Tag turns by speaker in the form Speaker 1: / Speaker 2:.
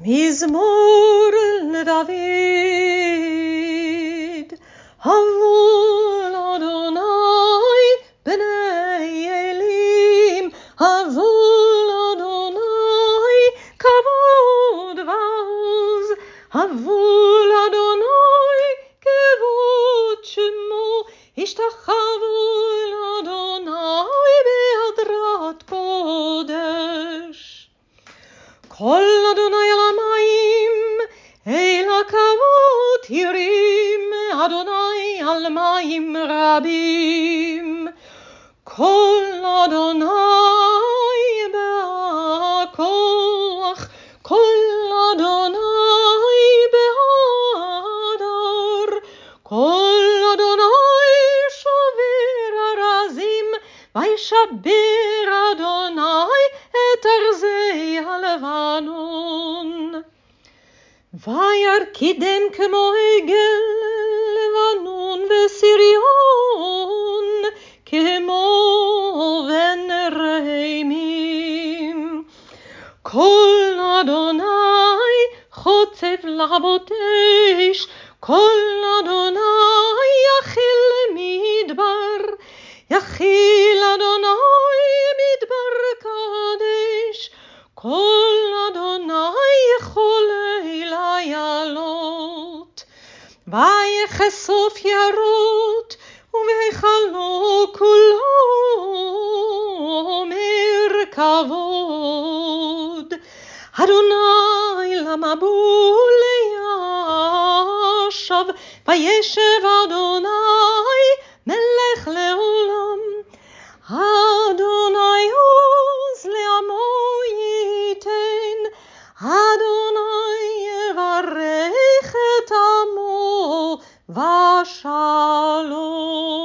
Speaker 1: מזמור לדוד. הבו לאדוני בני אלים, הבו לאדוני כבוד ועוז, הבו לאדוני כבוד שמו, השתחוו לאדוני בהדרת קודש. קול אדוני על המים, אל הכבוד הרים, אדוני על מים רבים. קול אדוני בכוח, קול אדוני בהדר, קול אדוני שובר ארזים, וישבר אדוני את ארזי הלבנון. וירקידם כמו עגל לבנון וסריון, כמו בן רהימים. קול אדוני חוצב להבות אש, קול אדוני יכיל מדבר, יכיל אדוני מדבר קדש, קול אדוני יכול אל איילות. ויכסוף יערות ובהיכלו כולו מרכבות. אדוני למבול ישב, וישב אדוני מלך לעולם. אדוני עוז לעמו ייתן, אדוני יברך את עמו ושלום.